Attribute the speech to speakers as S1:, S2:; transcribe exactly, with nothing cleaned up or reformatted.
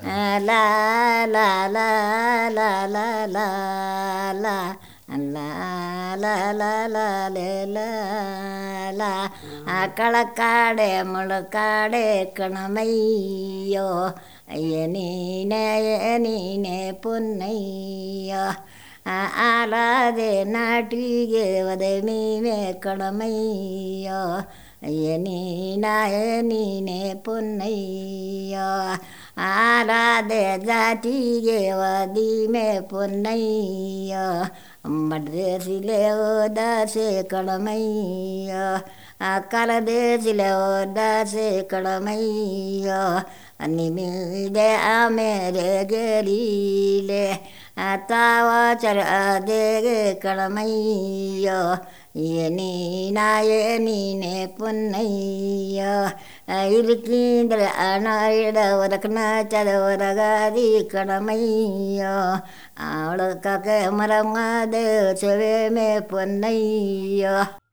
S1: la la la la la la la la la la la la la കളക്കാടെ മുളക്കാടെ കണമയ്യോ അയ്യനീനെ നീനെ പൊന്നയ്യോ ആലാതെ നാട്ടിಗೆ വദമീമെ കണമയ്യോ അയ്യനീനായ നീനെ പൊന്നയ്യോ ആലാതെ ജാതിಗೆ വദിമെ പൊന്നയ്യോ മദ്രസിലെ ഓദാസെ കണമയ്യോ കലദേശിലെ ഓദാസെ കണമയ്യോ നിമിതെ അമേരെ ഗലിലെ താവ ചരതെ കണമയ്യോ നീനായ നീനെ പൊന്നയ്യോ ഇരിക്കീന്ദ്ര അണയുടെ ഉറക്കണ ചതവരകാതി കണമയ്യോ അവളൊക്കെ മരങ്ങാതെ ചെവേമേ പൊന്നയ്യോ